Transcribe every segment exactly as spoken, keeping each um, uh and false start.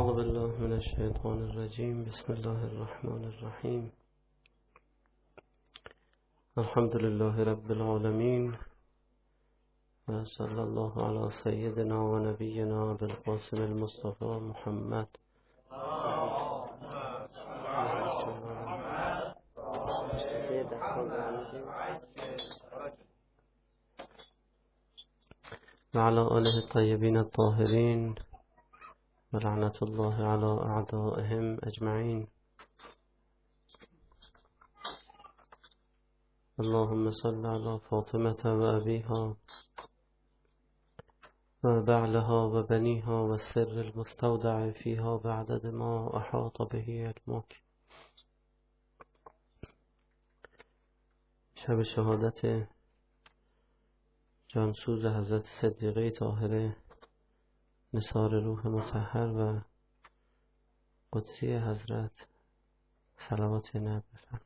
أعوذ بالله من الشيطان الرجيم. بسم الله الرحمن الرحيم. الحمد لله رب العالمين، وصلى الله على سيدنا ونبينا بالقاسم المصطفى محمد. وعلى آله الطيبين الطاهرين، ولعنة الله على أعدائهم أجمعين. اللهم صل على فاطمة وأبيها وبعلها وبنيها والسر المستودع فيها بعدد ما أحاط به علمك. شب شهادت جانسوز حضرت صدیقه طاهره نثار روح مطهر و قدسی حضرت، صلوات نبی بفرمایید.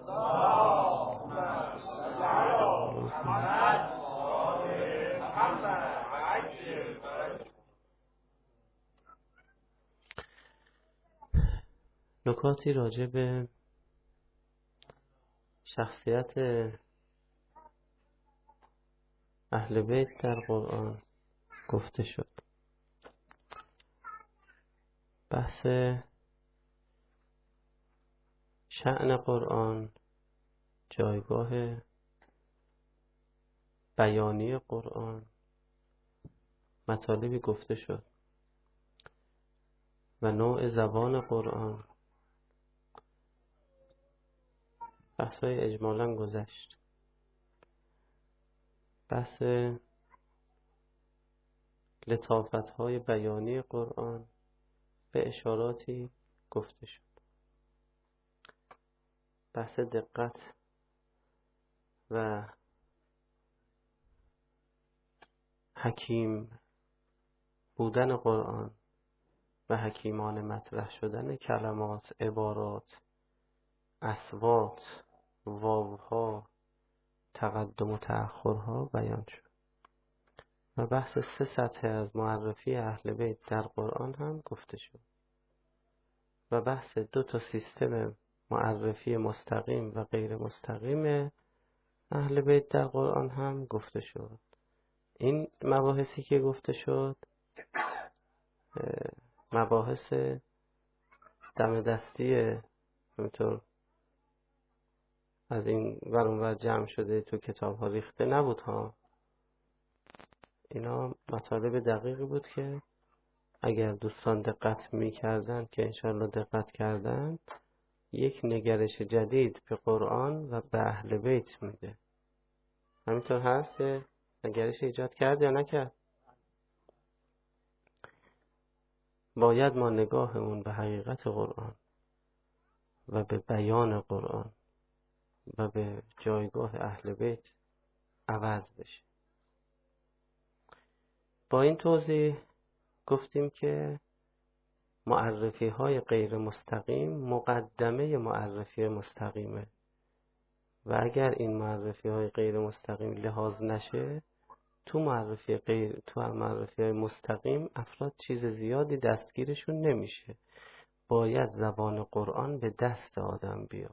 نکاتی راجع به شخصیت اهل بیت در قرآن گفته شد. بحث شأن قرآن، جایگاه بیانی قرآن، مطالبی گفته شد و نوع زبان قرآن، بحث‌های اجمالاً گذشت. بحث لطافت‌های بیانی قرآن به اشاراتی گفته شد. بحث دقت و حکیم بودن قرآن و حکیمان مطرح شدن کلمات، عبارات، اصوات، واوها، تقدم و تأخرها بیان شد و بحث سه سطح از معرفی اهل بیت در قرآن هم گفته شد و بحث دو تا سیستم معرفی مستقیم و غیر مستقیم اهل بیت در قرآن هم گفته شد. این مباحثی که گفته شد مباحث دم دستی همینطور از این ور اون ور جمع شده تو کتاب ها ریخته نبود ها. اینا مطالب دقیقی بود که اگر دوستان دقت می کردن که انشاءالله دقت کردن، یک نگرش جدید به قرآن و به اهل بیت میده. همینطور هست؟ نگرش ایجاد کرد یا نکرد؟ باید ما نگاهمون به حقیقت قرآن و به بیان قرآن و به جایگاه اهل بیت عوض بشه. با این توضیح گفتیم که معرفی های غیر مستقیم مقدمه معرفی مستقیمه و اگر این معرفی های غیر مستقیم لحاظ نشه، تو معرفی غیر تو معرفی های مستقیم افراد چیز زیادی دستگیرشون نمیشه. باید زبان قرآن به دست آدم بیاد،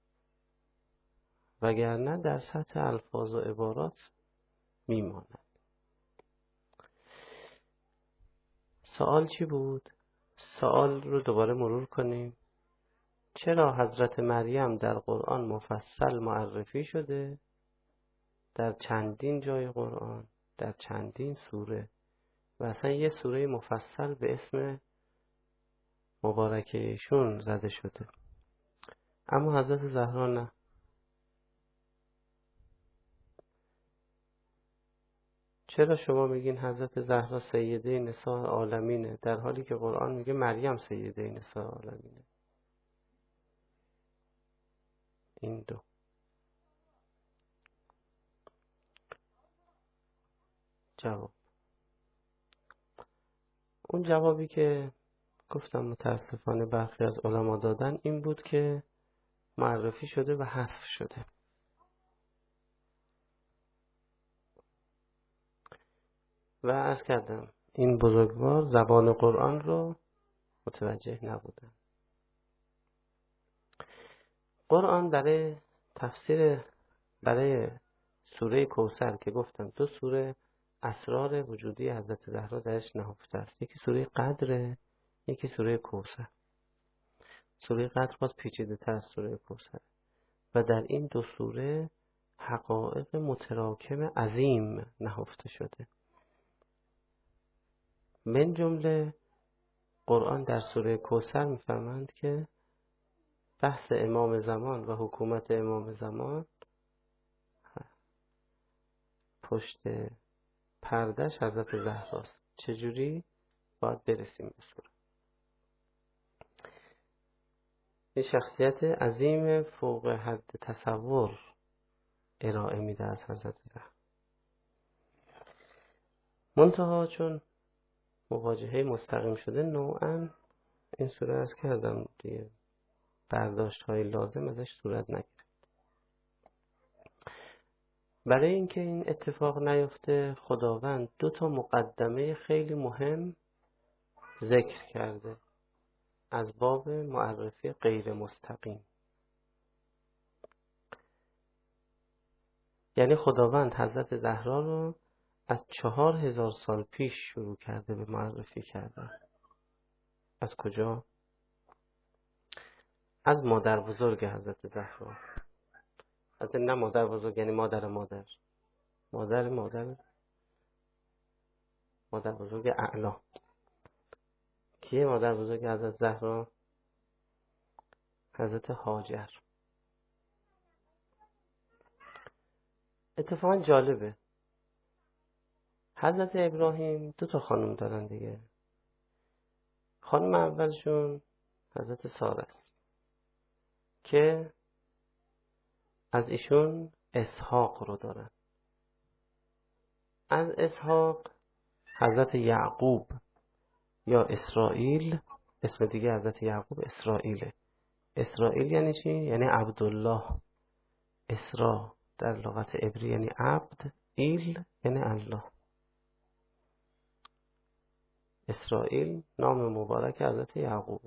وگرنه در سطح الفاظ و عبارات میماند. سوال چی بود؟ سوال رو دوباره مرور کنیم. چرا حضرت مریم در قرآن مفصل معرفی شده؟ در چندین جای قرآن، در چندین سوره و اصلا یه سوره مفصل به اسم مبارکه ایشون زده شده، اما حضرت زهرا نه. چرا شما میگین حضرت زهرا سیده نساء عالمینه در حالی که قرآن میگه مریم سیده نساء عالمینه؟ این دو. جواب. اون جوابی که گفتم متاسفانه برخی از علما دادن این بود که معرفی شده و حذف شده. و عرض کردم این بزرگوار زبان قرآن رو متوجه نبودن. قرآن برای تفسیر برای سوره کوثر که گفتم دو سوره اسرار وجودی حضرت زهرا درش نهفته است. یکی سوره قدره، یکی سوره کوثر. سوره قدر باز پیچیده تر از سوره کوثر و در این دو سوره حقایق متراکم عظیم نهفته شده. من جمله قرآن در سوره کوثر می‌فرماید که بحث امام زمان و حکومت امام زمان پشت پردش حضرت زهراست. چجوری؟ باید برسیم به سوره. این شخصیت عظیم فوق حد تصور ارائه میده از حضرت زهرا. منتها چون مواجهه مستقیم شده نوعاً این سوره از کردم دیگه برداشت های لازم ازش صورت نگیره. برای اینکه این اتفاق نیفته خداوند دو تا مقدمه خیلی مهم ذکر کرده از باب معرفی غیر مستقیم. یعنی خداوند حضرت زهرا رو از چهار هزار سال پیش شروع کرده به معرفی کردن. از کجا؟ از مادر بزرگ حضرت زهرا. از نه مادر بزرگ یعنی مادر مادر مادر مادر مادر بزرگ اعلی. کیه مادر بزرگ حضرت زهرا؟ حضرت هاجر. اتفاقا جالبه حضرت ابراهیم دو تا خانم دارن دیگه. خانم اولشون حضرت ساره است که از ایشون اسحاق رو دارن. از اسحاق حضرت یعقوب یا اسرائیل، اسم دیگه حضرت یعقوب اسرائیله. اسرائیل یعنی چی؟ یعنی عبدالله. اسرا در لغت عبری یعنی عبد، ایل یعنی الله. اسرائیل نام مبارک حضرت یعقوب.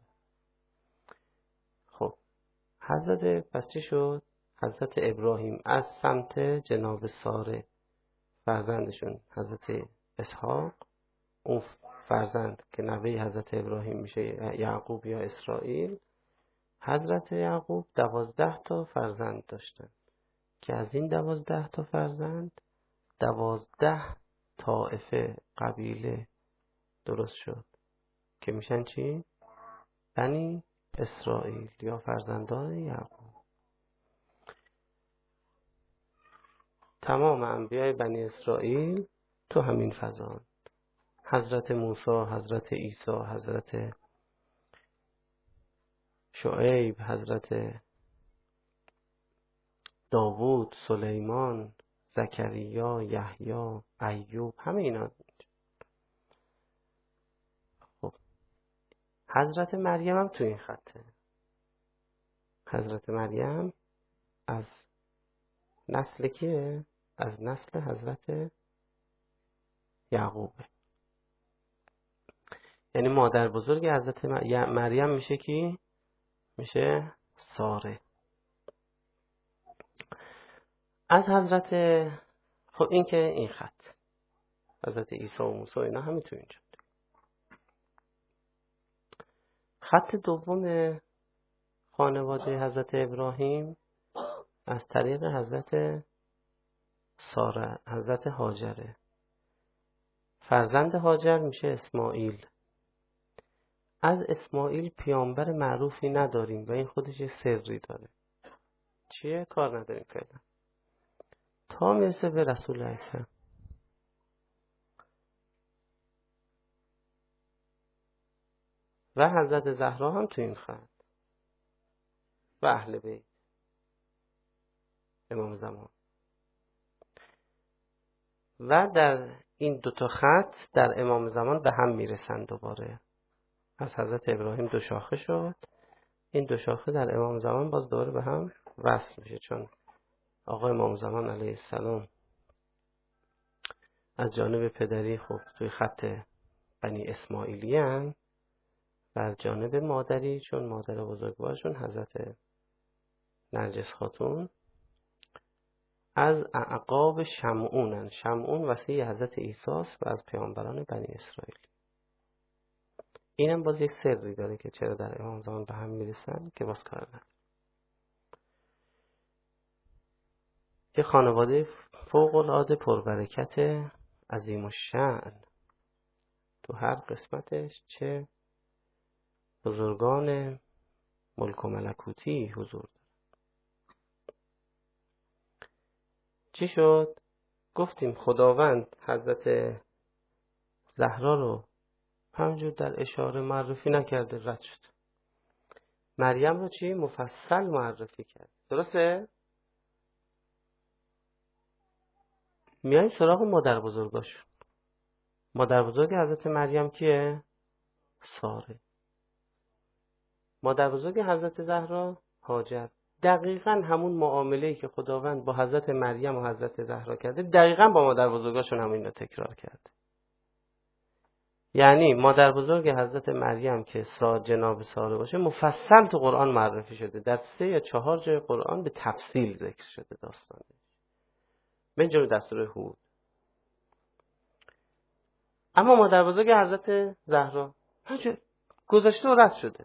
خب حضرت پس چی شد؟ حضرت ابراهیم از سمت جناب ساره فرزندشون حضرت اسحاق، اون فرزند که نوه حضرت ابراهیم میشه یعقوب یا اسرائیل. حضرت یعقوب دوازده تا فرزند داشتن که از این دوازده تا فرزند دوازده طائفه قبیله درست شد که میشن چی؟ بنی اسرائیل یا فرزندان یعقوب. تمام انبیای بنی اسرائیل تو همین فضان. حضرت موسی، حضرت عیسی، حضرت شعیب، حضرت داوود، سلیمان، زکریا، یحیی، ایوب، همه اینا. خب حضرت مریم هم تو این خطه. حضرت مریم از نسل کیه؟ از نسل حضرت یعقوبه. یعنی مادر بزرگ حضرت مریم میشه کی؟ میشه ساره. از حضرت خب این که این خط حضرت عیسی و موسی اینا همین تو اینجا. خط دوم خانواده حضرت ابراهیم از طریق حضرت ساره، حضرت هاجره. فرزند هاجر میشه اسماعیل. از اسماعیل پیامبر معروفی نداریم و این خودش یه سری داره. چیه؟ کار نداریم فعلا تا میرسه به رسول اکرم. و حضرت زهرا هم تو این خط و اهل بیت امام زمان. و در این دوتا خط در امام زمان به هم میرسن دوباره. از حضرت ابراهیم دو شاخه شد، این دو شاخه در امام زمان باز دوباره به هم وصل میشه، چون آقا امام زمان علیه السلام از جانب پدری خب توی خط بنی اسماعیلی هن بر جانب مادری، چون مادر بزرگوارشون حضرت نرجس خاتون از اعقاب شمعونن. شمعون وصی حضرت عیسی است و از پیامبران بنی اسرائیل. اینم باز یک سری داره که چرا در امام زمان به هم میرسن که باز کار نداره. یه خانواده فوق العاده پربرکت عظیم الشأن، تو هر قسمتش چه بزرگان ملک و ملکوتی حضور داره. چی شد؟ گفتیم خداوند حضرت زهرا رو همجور در اشاره معرفی نکرده، رد شد. مریم رو چی؟ مفصل معرفی کرد. درسته؟ میایم سراغ مادر بزرگاشون. مادر بزرگ حضرت مریم کیه؟ ساره. مادر بزرگ حضرت زهرا هاجر. دقیقاً همون معامله‌ای که خداوند با حضرت مریم و حضرت زهرا کرده دقیقاً با مادر بزرگاشون هم اینو تکرار کرده. یعنی مادر بزرگ حضرت مریم که سا جناب ساره باشه مفصل تو قرآن معرفی شده. در سه یا چهار جای قرآن به تفصیل ذکر شده داستانه. من جمله دستور هود. اما مادر بزرگ حضرت زهرا همچه گذاشته و رد شده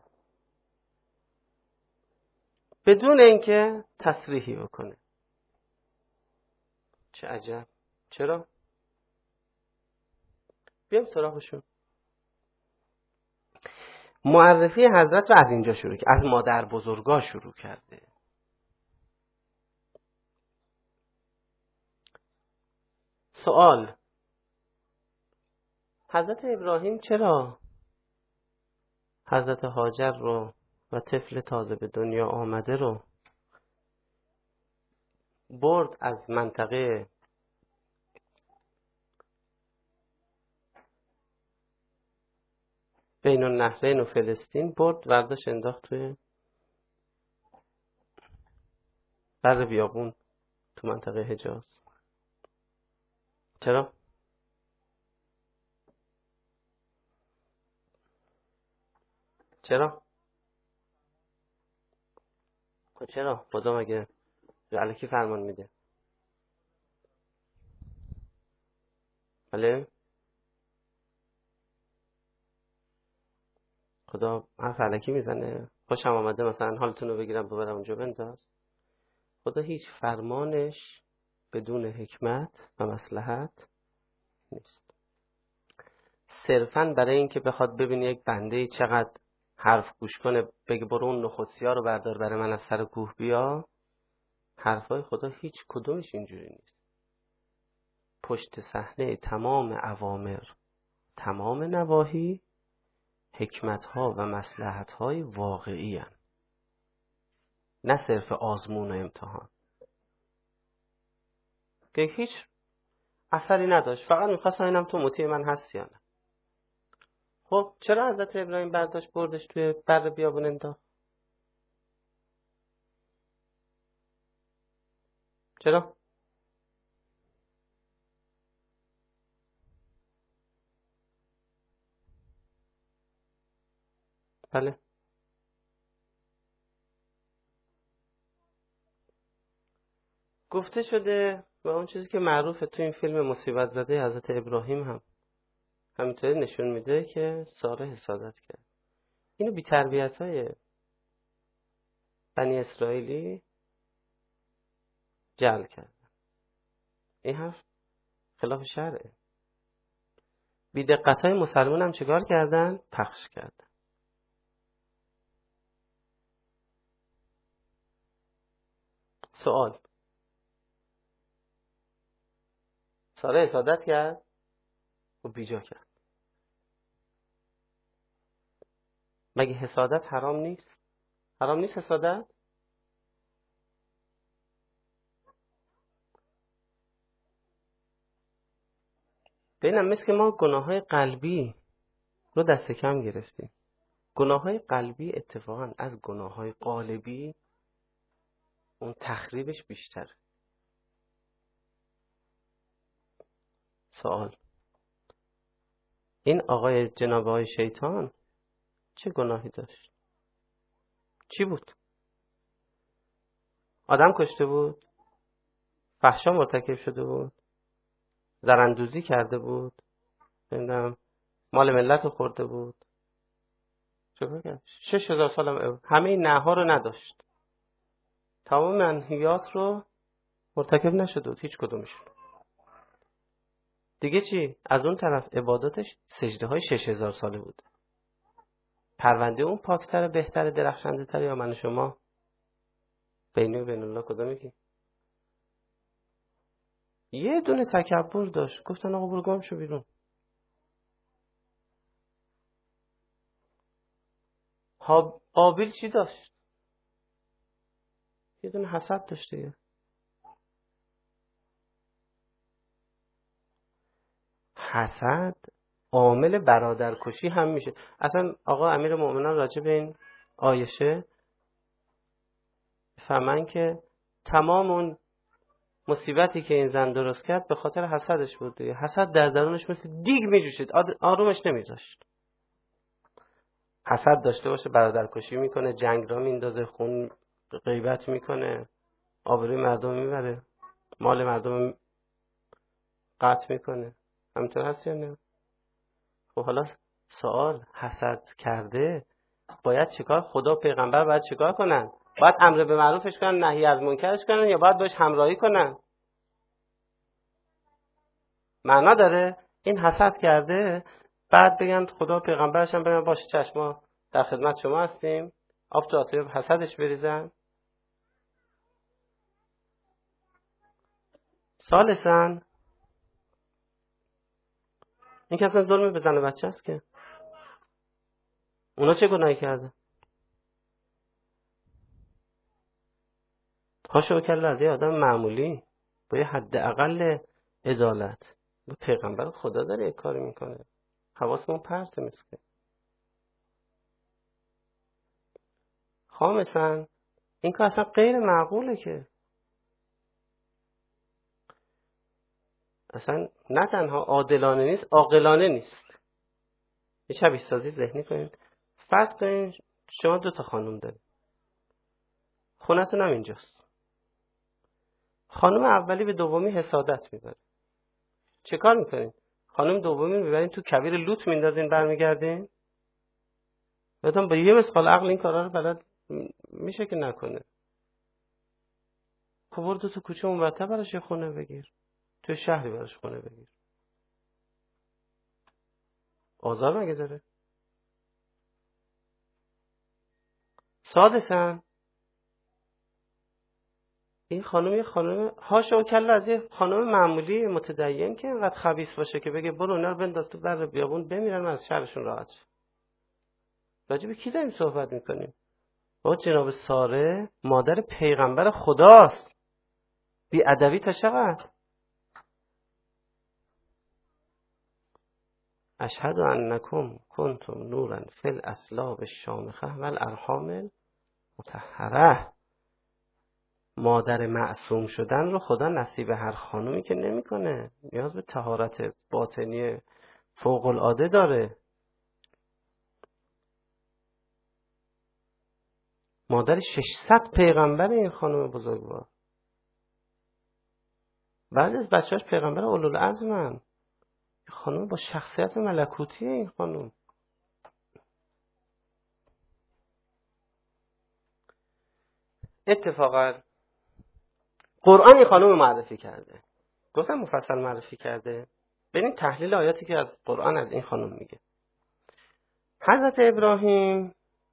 بدون اینکه تصریحی بکنه. چه عجب. چرا؟ بیام سراغشون. معرفی حضرت رو از اینجا شروع کرد. از مادر بزرگا شروع کرده. سوال: حضرت ابراهیم چرا حضرت هاجر رو و طفل تازه به دنیا آمده رو برد از منطقه بین النهرین و فلسطین برد ورداش انداخت توی بر بیابون تو منطقه حجاز؟ چرا؟ چرا؟ چرا؟ خدا مگه الکی فرمان میده؟ بله؟ خدا حرف الکی میزنه؟ خوشم آمده مثلا حالتون رو بگیرم ببرم اونجا بنداز؟ خدا هیچ فرمانش بدون حکمت و مصلحت نیست. صرفاً برای اینکه بخواد ببینی یک بنده چقدر حرف گوش کنه بگه برو اون نخودسیا رو بردار برای من از سر کوه بیا. حرفای خدا هیچ کدومش اینجوری نیست. پشت صحنه تمام اوامر، تمام نواهی، حکمت‌ها و مصلحت‌های واقعی هستند، نه صرف آزمون و امتحان که هیچ اثری نداشت. فقط می‌خواستم اینم تو مطیع من هستی یا نه. خب چرا حضرت ابراهیم برداشت بردش توی بر بیابون انداخت؟ چرا؟ بله. گفته شده و اون چیزی که معروفه تو این فیلم مصیبت زده حضرت ابراهیم هم همینطوری نشون میده که ساره حسادت کرد. اینو بی تربیت های بنی اسرائیلی جعل کرد. این حرف خلاف شرعه. بی دقت های مسلمان هم چیکار کردن؟ پخش کردن. سوال: ساره حسادت کرد و بیجا کرد. مگه حسادت حرام نیست؟ حرام نیست حسادت؟ ببینم مثل که ما گناه های قلبی رو دست کم گرفتیم. گناه های قلبی اتفاقا از گناه های قالبی اون تخریبش بیشتر. سوال: این آقای جناب آقای شیطان چه گناهی داشت؟ چی بود؟ آدم کشته بود؟ فحشا مرتکب شده بود؟ زرندوزی کرده بود؟ نمیدونم مال ملت رو خورده بود؟ چه کرد؟ شش هزار سال هم همه این نه‌ها رو نداشت. تمام منهیات رو مرتکب نشده بود، هیچ کدومشون. دیگه چی؟ از اون طرف عباداتش سجده های شش هزار ساله بود. پرونده اون پاکتر، بهتر، درخشنده تر یا من شما؟ بینی و بین الله کدوم یکی؟ یه دونه تکبر داشت، گفتن آقا برو گم شو بیرون. قابیل چی داشت؟ یه دونه حسد داشت دیگه. حسد عامل برادرکشی هم میشه. اصلا آقا امیر مؤمنان راجع به این آیشه فهمن که تمام اون مصیبتی که این زن درست کرد به خاطر حسدش بود دیگه. حسد در درونش مثل دیگ میجوشید، آرومش نمیذاشت. حسد داشته باشه برادرکشی میکنه، جنگ را میندازه، خون غیبت میکنه، آبروی مردم میبره، مال مردم قطع میکنه. همینطور هست یا نه؟ خب حالا سوال، حسد کرده باید چیکار؟ خدا و پیغمبر باید چیکار کنن؟ باید امر به معروفش کنن، نهی از منکرش کنن، یا باید باش همراهی کنن؟ معنا داره این حسد کرده بعد بگن خدا و پیغمبرش هم بگن باشه چشما در خدمت شما هستیم، آب تو آتیه حسدش بریزن؟ ثالثاً این که اصلا ظلم به زن و بچه است که اونا چه گناهی کرده؟ هاشو کله از یه آدم معمولی با یه حداقل عدالت با پیغمبر خدا داره یه کاری میکنه، حواسمون پرت میشه. خامساً این که اصلا غیر معقوله، که اصلا نه تنها عادلانه نیست، عاقلانه نیست. یه شبیه سازی ذهنی کنین. فرض کنین شما دو تا خانم دارید، خونتون هم اینجاست. خانم اولی به دومی حسادت میبره. چه کار میکنین؟ خانم دومی میبرین تو کویر لوت میندازین برمیگردین؟ یادم با یه مسخال عقل این کارا رو بلد میشه که نکنه. خب برو تو کوچه اونورتر براش یه خونه بگیر، تو شهری براش خونه بگیر. آزار مگه داره؟ سادساً این خانم یه خانم هاشو کله از یه خانم معمولی متدین که اینقدر خبیث باشه که بگه برو اینا رو بنداز تو در بیابون بمیرن از شرشون راحت شه. راجع به کی داریم صحبت میکنیم؟ با جناب ساره مادر پیغمبر خداست. بی ادبی تا چقدر؟ اشهد انکم کنتم نورا فی الاصلاب الشامخه و الارحام المطهره. مادر معصوم شدن رو خدا نصیب هر خانومی که نمیکنه. نیاز به طهارت باطنی فوق العاده داره. مادر ششصد پیغمبر این خانم بزرگوار. بعد از بچه‌اش پیغمبر اولوالعزمن. خانم با شخصیت ملکوتی این خانم. اتفاقا قرآن این خانم معرفی کرده. گفتم مفصل معرفی کرده. ببین تحلیل آیاتی که از قرآن از این خانم میگه. حضرت ابراهیم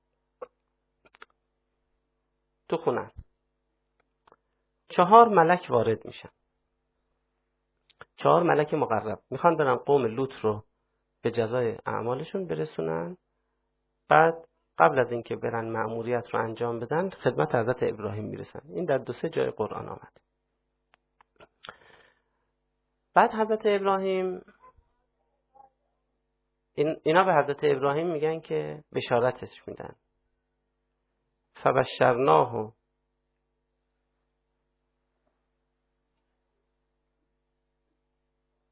تو خونه چهار ملک وارد میشن. چهار ملک مقرب میخوان برن قوم لوط رو به جزای اعمالشون برسونن. بعد قبل از اینکه برن مأموریت رو انجام بدن خدمت حضرت ابراهیم میرسن. این در دو سه جای قرآن آمد. بعد حضرت ابراهیم این اینا به حضرت ابراهیم میگن که بشارتش میدن. فبشرناه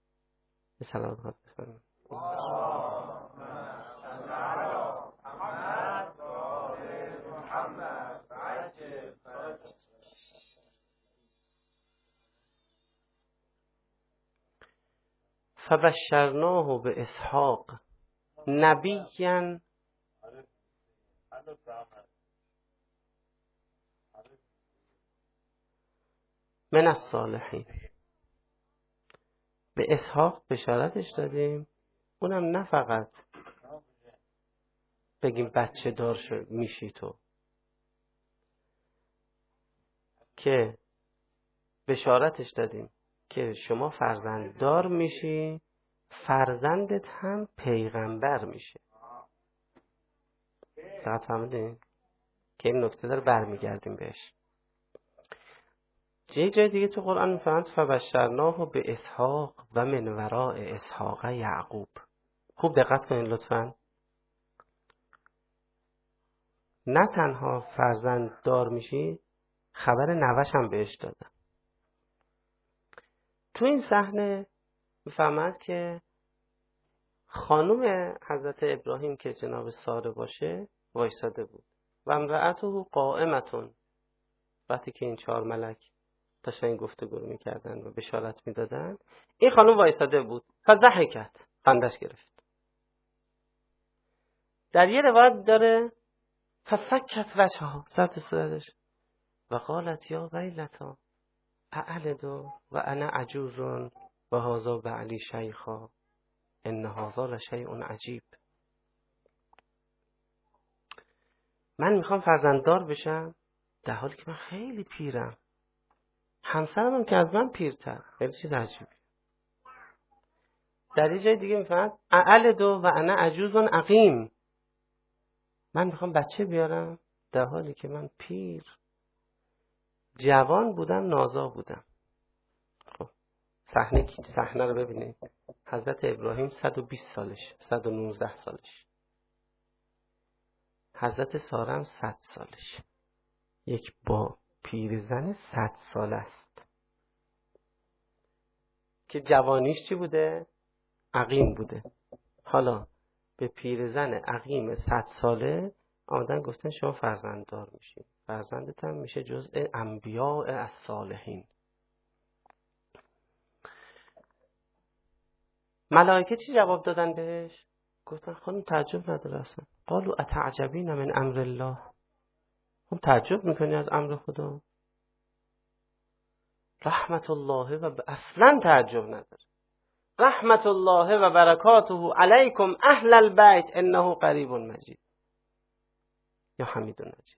به سلام. فبشرناه به اسحاق نبیًا من الصالحین. به اسحاق بشارتش دادیم، اونم نه فقط بگیم بچه دار شد میشی تو، که بشارتش دادیم که شما فرزند دار میشی، فرزندت هم پیغمبر میشه. فقط فهمیدین که این نکته داره برمیگردیم بهش. یه جای دیگه تو قرآن میفهمد فبشرناه به اسحاق و من وراء اسحاق یعقوب. خوب دقت کنین لطفاً. نه تنها فرزند دار میشی، خبر نوش هم بهش دادن. تو این صحنه میفهمد که خانم حضرت ابراهیم که جناب ساره باشه وایساده بود و امرأته قائمتون. وقتی که این چهار ملک داشتن این گفتگو رو میکردن و بشارت میدادن، این خانم وایساده بود. فضحکت، خندش گرفت. در یه روایت داره فسکت وجهها، سرت صورتش و قالت یا ویلتا اعلد و انا عجوز و هذا بعلی شیخا ان هذا لشیء عجیب. من میخوام فرزنددار بشم در حالی که من خیلی پیرم، همسرم هم که از من پیرتر. خیلی چیز عجیبی. در یه جای دیگه میفهمد اعلد و انا عجوز عقیم، من میخوام بچه بیارم در حالی که من پیر، جوان بودم، نازا بودم. خب صحنه صحنه رو ببینید. حضرت ابراهیم صد و بیست سالش، صد و نوزده سالش. حضرت ساره هم صد سالش. یک با پیرزن صد سال است که جوانیش چی بوده؟ عقیم بوده. حالا به پیرزن عقیم صد ساله آمدن گفتن شما فرزنددار میشی، فرزندت هم میشه جزء انبیاء الصالحین. ملائکه چی جواب دادن بهش؟ گفتن خانم تعجب نداره اصلا. قالوا اتعجبین من امر الله. خب تعجب میکنی از امر خدا؟ رحمت الله و ب... اصلا تعجب نداره. رحمت الله و برکاته علیکم اهل البیت انه قریب مجید یا حمید مجید.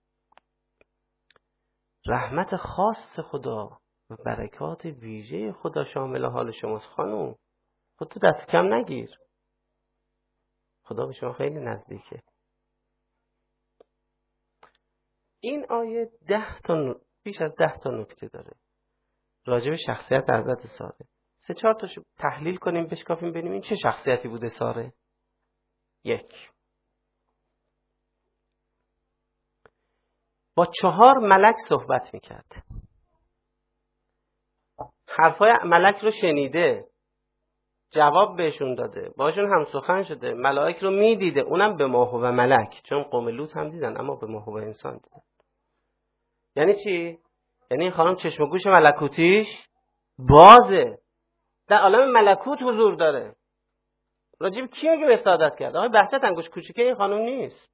رحمت خاص خدا و برکات ویژه خدا شامل حال شماست خانم. خود تو دست کم نگیر، خدا به شما خیلی نزدیکه. این آیه ده تا بیش از ده تا نکته داره راجع به شخصیت حضرت ساره. سه چهار تاشو تحلیل کنیم بشکافیم ببینیم این چه شخصیتی بوده ساره. یک، با چهار ملک صحبت میکرد، حرفای ملک رو شنیده، جواب بهشون داده، باشون هم سخن شده، ملائک رو میدیده، اونم به ماهو و ملک، چون قوم لوط هم دیدن اما به ماهو و انسان دیدن. یعنی چی؟ یعنی این خانم چشم و گوش ملکوتیش بازه، در عالم ملکوت حضور داره. راجب کی اگه وسادت کرد؟ آقای بحثت انگوش کوچیکه این خانم نیست.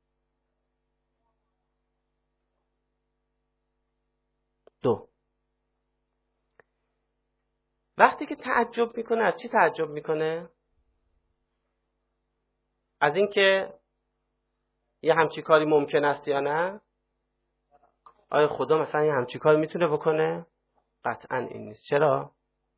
دو، وقتی که تعجب میکنه از چی تعجب میکنه؟ از این که یه همچی کاری ممکن است یا نه؟ آیا خدا مثلا یه همچی کاری میتونه بکنه؟ قطعا این نیست. چرا؟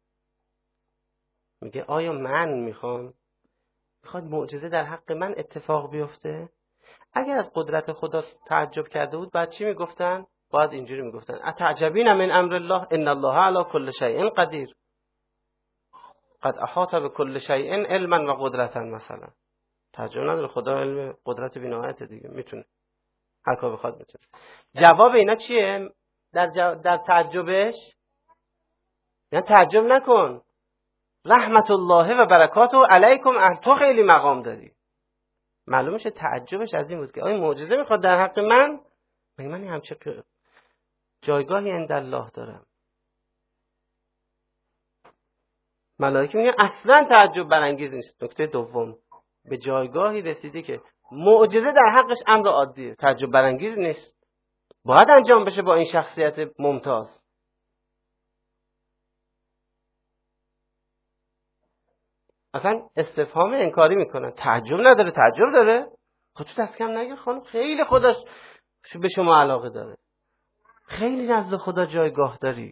میگه آیا من میخوام میخواد معجزه در حق من اتفاق بیفته؟ اگر از قدرت خدا تعجب کرده بود بعد چی میگفتن؟ باید اینجوری میگفتن اتعجبین من امر الله ان الله علی کل شیء قدیر قد احاط بكل شیء علما و قدرتا. مثلا تعجب نداره، خدا علم قدرت بی‌نهایت دیگه، میتونه هر کار بخواد میتونه. جواب اینا چیه در جو... در تعجبش؟ یعنی تعجب نکن، رحمت الله و برکاته علیکم اهل. تو خیلی مقام داری. معلومه تعجبش از این بود که آیا معجزه میخواد در حق من؟ مگه من همچه جایگاهی عند الله دارم؟ ملائکه میگن اصلا تعجب برانگیز نیست. نکته دوم، به جایگاهی رسیدی که معجزه در حقش امر عادیه، تعجب برانگیز نیست، باید انجام بشه با این شخصیت ممتاز. اصلا استفهام انکاری میکنن، تعجب نداره؟ تعجب داره. خود تو دست کم نگیر خانم، خیلی خودش به شما علاقه داره، خیلی نزد خدا جایگاه داری.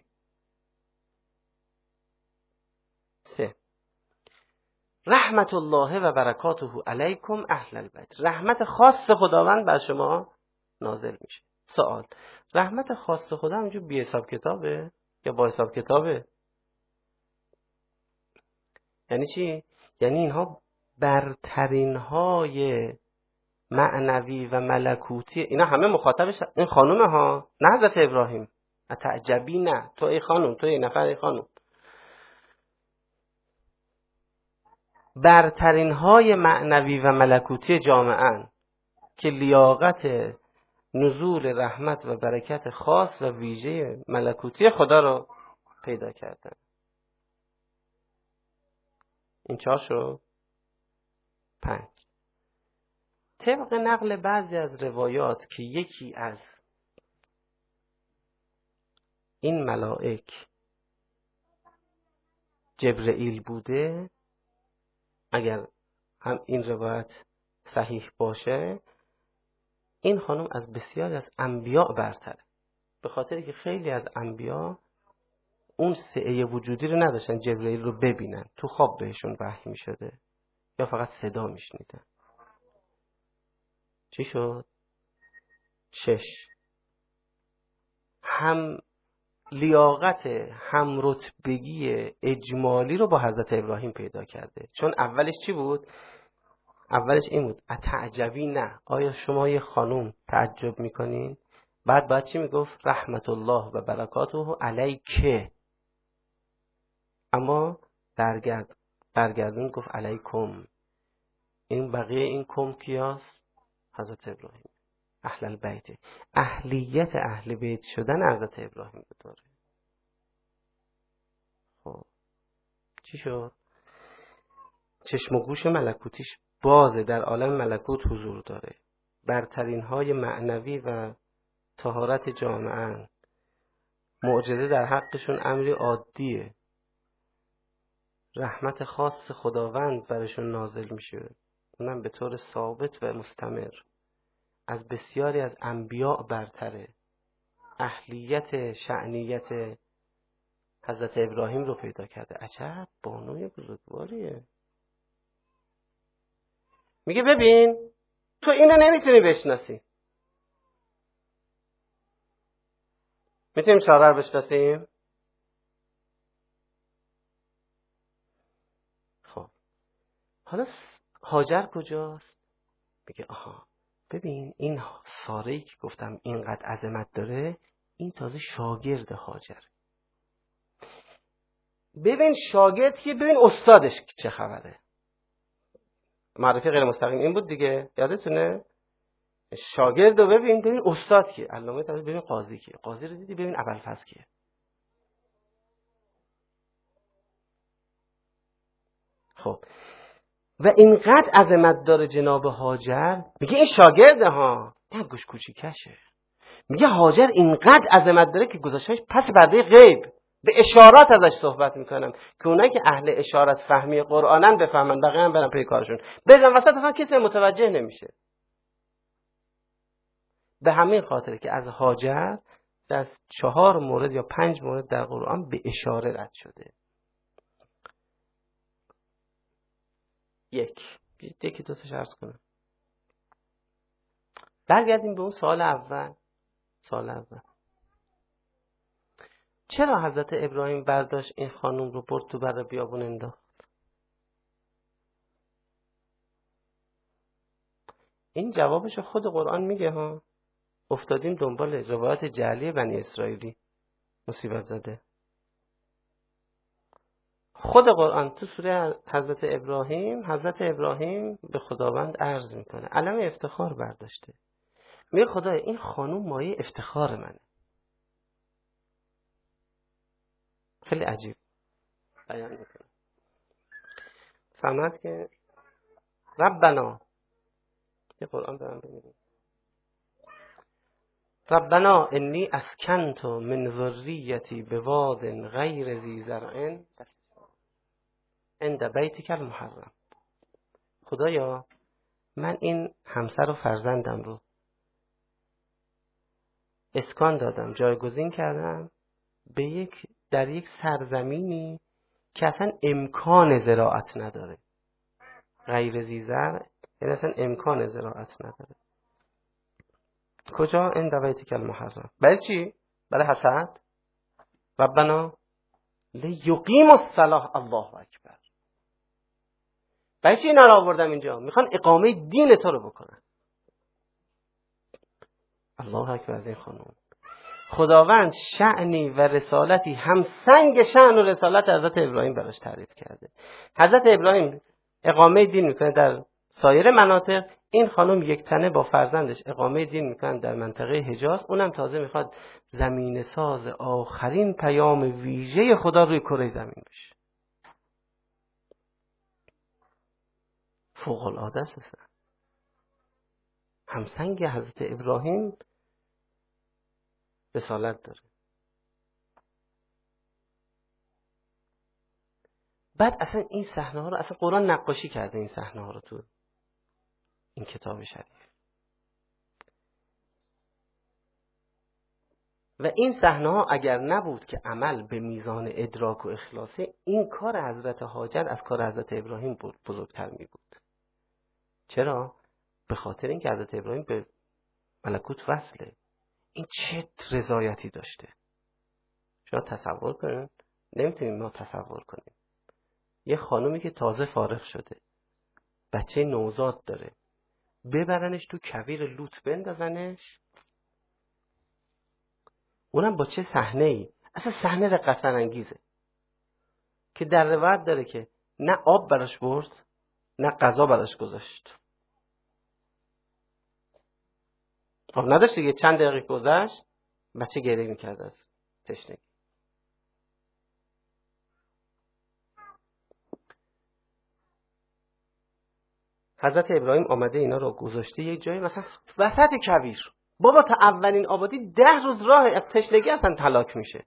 سه، رحمت الله و برکاته علیکم اهل البیت، رحمت خاص خداوند بر شما نازل میشه. سوال، رحمت خاص خدا همینجور بی حساب کتابه یا با حساب کتابه؟ یعنی چی؟ یعنی اینها برترین های معنوی و ملکوتی، اینا همه مخاطبش این خانومه ها، نه حضرت ابراهیم. اتعجبی نه، تو ای خانوم، تو ای نفر ای خانوم. برترین های معنوی و ملکوتی جامعه که لیاقت نزول رحمت و برکت خاص و ویژه ملکوتی خدا رو پیدا کردن. این چهار شو. پنج، طبق نقل بعضی از روایات که یکی از این ملائک جبرئیل بوده، اگر هم این روایت صحیح باشه، این خانم از بسیاری از انبیاء برتره، به خاطری که خیلی از انبیاء اون سعه وجودی رو نداشتن جبرئیل رو ببینن، تو خواب بهشون وحی می شده یا فقط صدا می شنیدن. چی شد؟ شش، هم لیاقت هم رتبگی اجمالی رو با حضرت ابراهیم پیدا کرده. چون اولش چی بود؟ اولش این بود اتعجبی نه، آیا شما یه خانوم تعجب میکنین؟ بعد بعد چی میگفت؟ رحمت الله و برکاته علیکه. اما برگرد برگردون گفت علیکم. این بقیه این کم کیاست؟ حضرت ابراهیم، اهل البیت. اهلیت اهل بیت شدن حضرت ابراهیم داره. خب چی شد؟ چشم و گوش ملکوتیش بازه، در عالم ملکوت حضور داره. برترین های معنوی و طهارت جامعه، معجزه در حقشون امری عادیه، رحمت خاص خداوند برشون نازل میشه، اونم به طور ثابت و مستمر، از بسیاری از انبیاء برتره. اهلیت شأنیت حضرت ابراهیم رو پیدا کرده. عجب بانوی بزرگواریه. میگه ببین تو اینو نمیتونی بشناسی. میتونیم ساره رو بشناسیم؟ خب حالا هاجر کجاست؟ میگه آها ببین این ساره‌ای که گفتم اینقدر عظمت داره، این تازه شاگرد هاجر. ببین شاگرد که ببین استادش چه خبره. معرفی غیر مستقیم این بود دیگه، یادتونه؟ شاگرد رو ببین ببین استاد کیه. علامه طباطبایی ببین قاضی کیه. قاضی رو دیدی ببین ابوالفضل کیه. خب و اینقدر عظمت داره جناب هاجر، میگه این شاگرده ها، نه گوش کوچیکشه. میگه هاجر اینقدر عظمت داره که گذاشتش پس پرده غیب، به اشارات ازش صحبت میکنم که اونایی که اهل اشارت فهمی قرآنن بفهمن، بقیه هم برن پی کارشون. بزن وسط اصلا کسی متوجه نمیشه. به همین خاطره که از هاجر از چهار مورد یا پنج مورد در قرآن به اشاره رد شده. یک یکی دو تا عرض کنم. برگردیم به اون سوال اول. سوال اول چرا حضرت ابراهیم برداشت این خانوم رو برد تو بر بیابون انداخت؟ این جوابش خود قرآن میگه ها. افتادیم دنبال روایت جعلی بنی اسرائیلی، مصیبت زده. خود قرآن تو سوره حضرت ابراهیم، حضرت ابراهیم به خداوند عرض میکنه، علم افتخار برداشته، میگه خدایا این خانوم مایه افتخار منه. خیلی عجیب بیان میکنه. فهمت که ربنا، یه قرآن دارم ببینیم، ربنا انی اسکنت من ذریتی بواد غیر ذی زرع عند بیتک المحرم. خدایا من این همسر و فرزندم رو اسکان دادم، جایگزین کردم به یک در یک سرزمینی که اصلا امکان زراعت نداره. غیر ذی زرع یعنی اصلا امکان زراعت نداره. کجا؟ عند بیتک المحرم. برای چی؟ برای حسد. ربنا لیقیم الصلاة. الله اکبر. برای چی اینا رو آوردم اینجا؟ میخوان اقامه دین تو رو بکنن. الله اکبر. از این خانم خداوند شأنی و رسالتی هم سنگ شأن و رسالت حضرت ابراهیم براش تعریف کرده. حضرت ابراهیم اقامه دین میکنه در سایر مناطق، این خانم یک تنه با فرزندش اقامه دین میکنن در منطقه حجاز. اونم تازه میخواد زمین ساز آخرین پیام ویژه خدا روی کره زمین بشه. فوق العاده است. همسنگ حضرت ابراهیم رسالت داره. بعد اصلا این صحنه ها رو اصلا قرآن نقاشی کرده، این صحنه ها رو تو این کتاب شریف. و این صحنه ها اگر نبود که عمل به میزان ادراک و اخلاصه، این کار حضرت هاجر از کار حضرت ابراهیم بزرگتر می بود. چرا؟ به خاطر این که حضرت ابراهیم به ملکوت وصله. این چه رضایتی داشته. شما تصور کنید، نمیتونیم ما تصور کنیم یه خانومی که تازه فارغ شده، بچه نوزاد داره، ببرنش تو کویر لوط بندازنش، اونم با چه صحنه‌ای. اصلا صحنه رقت انگیزه که در روایت داره که نه آب براش برد نه غذا براش گذاشت. خب نداشت دیگه. چند دقیقه گذشت بچه گریه میکرد از تشنگی. حضرت ابراهیم آمده اینا رو گذاشته یک جایی مثلا وسط کویر. بابا تا اولین آبادی ده روز راه، از تشنگی اصلا هلاک میشه.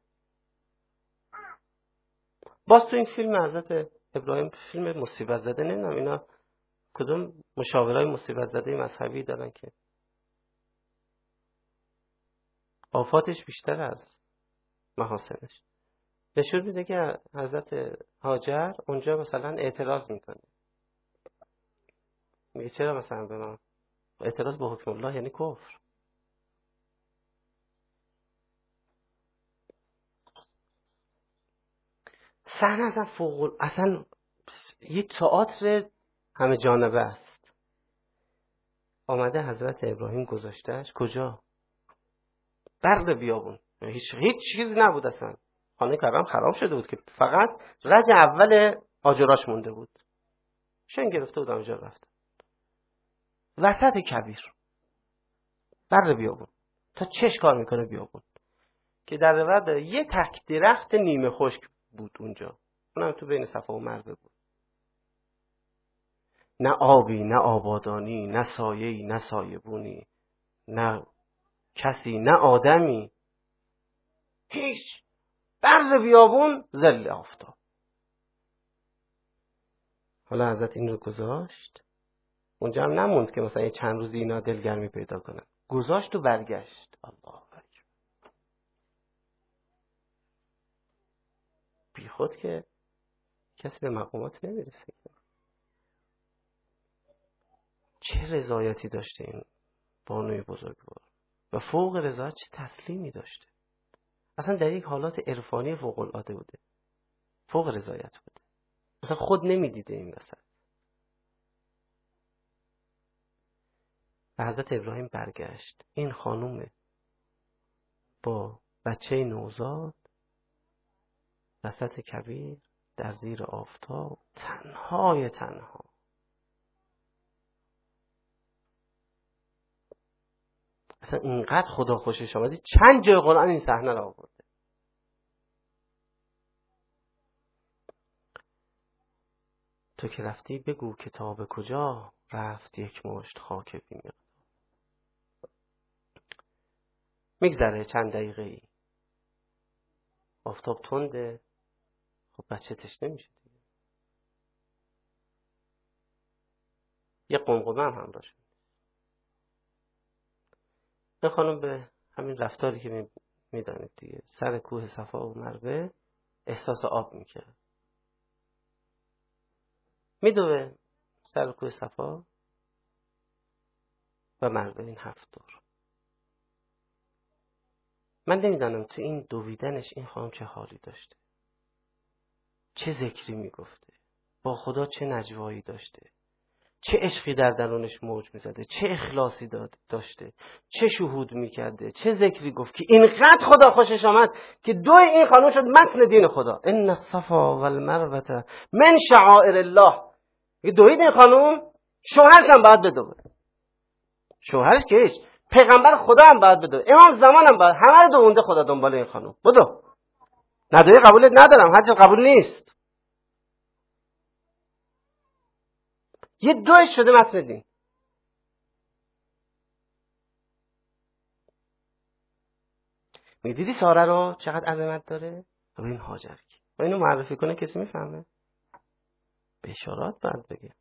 باز تو این فیلم حضرت ابراهیم، فیلم مصیبت زده، نمیدونم اینا کدوم مشاورای مصیبت زده مذهبی دارن که آفاتش بیشتر از محاسنش. نشون میده که حضرت هاجر اونجا مثلا اعتراض میکنه، میگه چرا مثلا به من اعتراض به حکم الله یعنی کفر. صحنه اصلا فوق، اصلا یه تئاتر همه جانبه است. آمده حضرت ابراهیم گذاشتهش کجا؟ برد بیابون. هیچ هیچ چیز نبود اصلا. خانه کرم خراب شده بود که فقط رج اول آجراش مونده بود. شن گرفته بود اونجا رفت. وسط کویر. برد بیابون. تا چش کار میکنه بیابون. که در روایت داره یه تک درخت نیمه خشک بود اونجا. اونم تو بین صفا و مروه بود. نه آبی، نه آبادانی، نه سایه‌ای، نه سایبونی، نه کسی، نه آدمی. هیچ. بر بیابون ظل آفتاب. حالا حضرت این رو گذاشت. اونجا هم نموند که مثلا چند روزی اینا دلگرمی پیدا کنن. گذاشت و برگشت. الله اکبر. بی خود که کسی به مقامات نمیرسه. چه رضایتی داشته این بانوی بزرگوار و فوق رضایت چه تسلیمی داشته. اصلا در یک حالات عرفانی فوق العاده بوده. فوق رضایت بوده. اصلا خود نمیدیده این وسط. و حضرت ابراهیم برگشت. این خانوم با بچه نوزاد وسط کویر در زیر آفتاب تنهای تنها. اصلا اینقدر خدا خوشش آمده، چند جای قرآن این صحنه رو آورده. تو که رفتی بگو کتاب کجا رفت یک مشت خاک بی مقدار. میگذره چند دقیقه ای، آفتاب تنده، خب بچه تشنه میشه دیگه. یه قمقمه هم همراهش. این خانم به همین رفتاری که میدانید دیگه، سر کوه صفا و مروه احساس آب میکرد. میدوه سر کوه صفا و مروه، این هفت دور. من نمیدانم تو این دویدنش این خانم چه حالی داشته، چه ذکری میگفته، با خدا چه نجوایی داشته، چه عشقی در درونش موج میزده، چه اخلاصی داشته، چه شهود میکرده، چه ذکری گفت که اینقدر خدا خوشش آمد که دوی این خانم شد متن دین خدا. ان الصفا والمروه من شعائر الله. دوید این خانم، شوهرش هم باید بدوه. شوهرش که هیچ، پیغمبر خدا هم باید بدوه، امام زمان هم باید، همه رو دوونده خدا دنبال این خانم. بدو، ندوی قبولت ندارم، هرچه قبول نیست. یه دویش شده متن دین. میدیدی ساره رو چقدر عظمت داره؟ و این هاجر کی؟ و اینو معرفی کنه کسی میفهمه؟ بشارات باید بگه.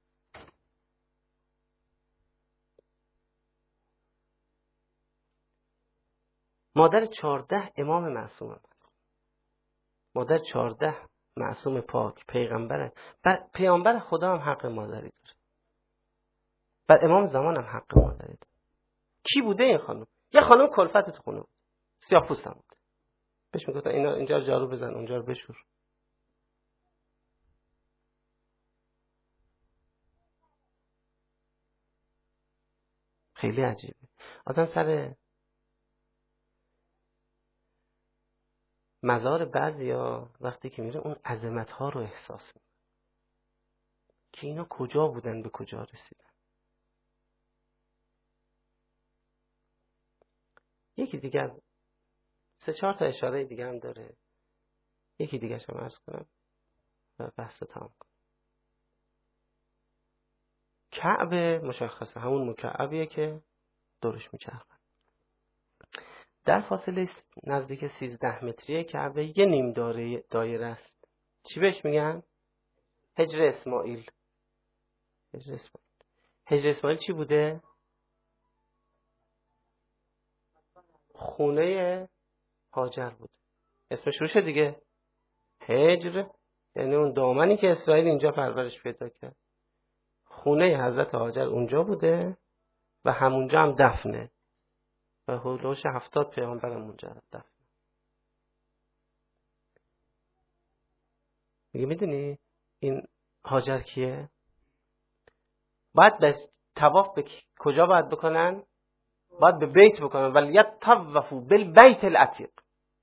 مادر چهارده امام معصوم هست. مادر چهارده معصوم پاک پیغمبره. بر پیامبر خدا هم حق مادری داره. بر امام زمان هم حق مادری داره. کی بوده این خانم؟ یه خانم کلفت تو خونه بود. سیاه پوست هم بود. بهش میگفتن اینا اینجا جارو بزن، اونجا رو بشور. خیلی عجیبه. آدم سر مزار بعضیا وقتی که میره اون عظمت ها رو احساس میکنه که اینا کجا بودن، به کجا رسیدن. یکی دیگه از سه چهار تا اشاره دیگه هم داره، یکی دیگه شما عرض کنم و بحث تمام کنم. کعبه مشخصه همون مکعبیه که دورش میچرخن. در فاصله نزدیک سیزده متری کعبه یه نیم داره دایره است. چی بهش میگن؟ حجر اسماعیل. حجر اسماعیل. حجر اسماعیل چی بوده؟ خونه هاجر بود. اسمش روشه دیگه. حجر یعنی اون دامنی که اسرائیل اینجا پرورش پیدا کرد. خونه حضرت هاجر اونجا بوده و همونجا هم دفنه و هولوش هفتاد پیامبر هم اونجا دفنه. میگه میدونی این هاجر کیه؟ باید به طواف به کجا باید بکنن؟ باید به بیت بکنن. ولی یطوفوا بالبیت العتیق.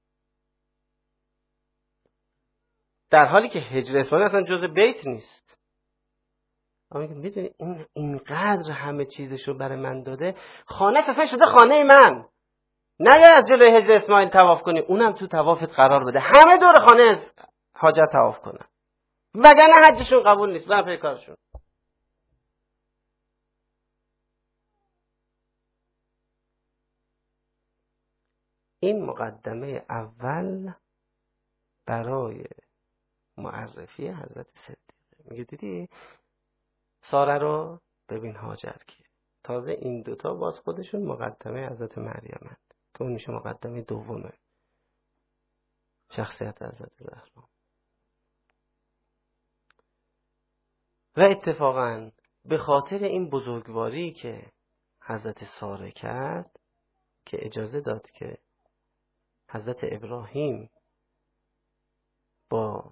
در حالی که حجر اسماعیل اصلا جز بیت نیست. اما میگه میدونی این اینقدر همه چیزشو برای من داده، خانهش اصلا شده خانه من. نه یا از جلوی حجر اسماعیل طواف کنی، اونم تو طوافت قرار بده، همه دور خانه هاجر طواف کنن، وگرنه حجشون قبول نیست. برن پی کارشون. این مقدمه اول برای معرفی حضرت صدیقه. میگه دیدی ساره رو ببین هاجر کیه. تازه این دوتا باز خودشون مقدمه حضرت مریم هست که اون میشه مقدمه دومه شخصیت حضرت زهرا. و اتفاقا به خاطر این بزرگواری که حضرت ساره کرد که اجازه داد که حضرت ابراهیم با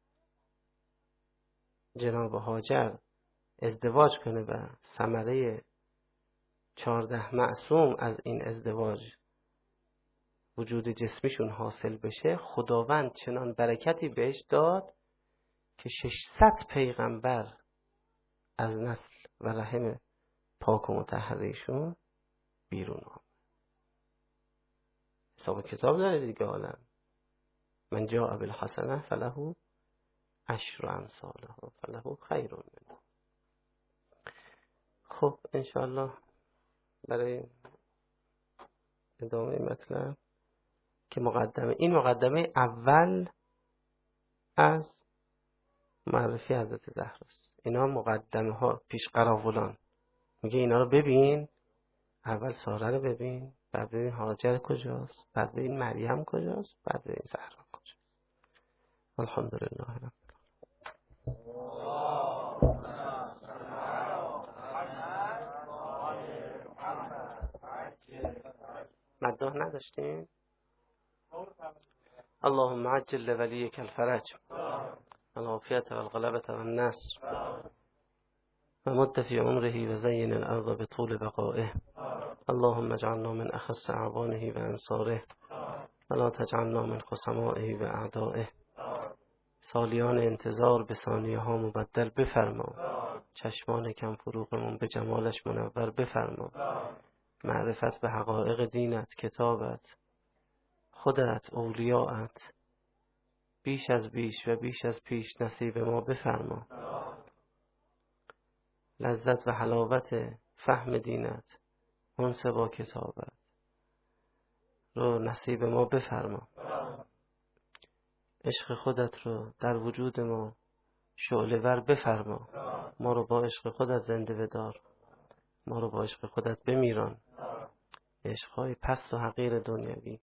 جناب هاجر ازدواج کنه و ثمره چهارده معصوم از این ازدواج وجود جسمیشون حاصل بشه، خداوند چنان برکتی بهش داد که ششصد پیغمبر از نسل و رحم پاک و مطهرشون بیرون آمد. حساب کتاب داره دیگه عالم. من جاء بالحسنه فله عشر امثالها فله خیر منها. خب انشاءالله برای ادامه مطلب که مقدمه، این مقدمه اول از معرفی حضرت زهراست. اینا مقدمه ها پیش قراولان، میگه اینا رو ببین، اول ساره رو ببین، بعد ببین هاجر کجاست، بعد ببین مریم کجاست، بعد ببین زهرا کجاست. الحمدلله رب. مدح نداشتیم؟ اللهم عجل لولیک الفرج والعافیت والغلبة والنصر ومد في عمره وزين الأرض بطول بقائه. اللهم اجعلنا من أخص أعوانه وأنصاره ولا تجعلنا من خصمائه وأعدائه. سالیان انتظار به ثانیه ها مبدل بفرما. چشمان کم فروغمون به جمالش منور بفرما. معرفت به حقایق دینت، کتابت، خودت، اولیاءت بیش از بیش و بیش از پیش نصیب ما بفرما. لذت و حلاوت فهم دینت، انس با کتابت رو نصیب ما بفرما. عشق خودت رو در وجود ما شعله ور بفرما. ما رو با عشق خودت زنده بدار، ما رو با عشق خودت بمیران. عشقهای پست و حقیر دنیوی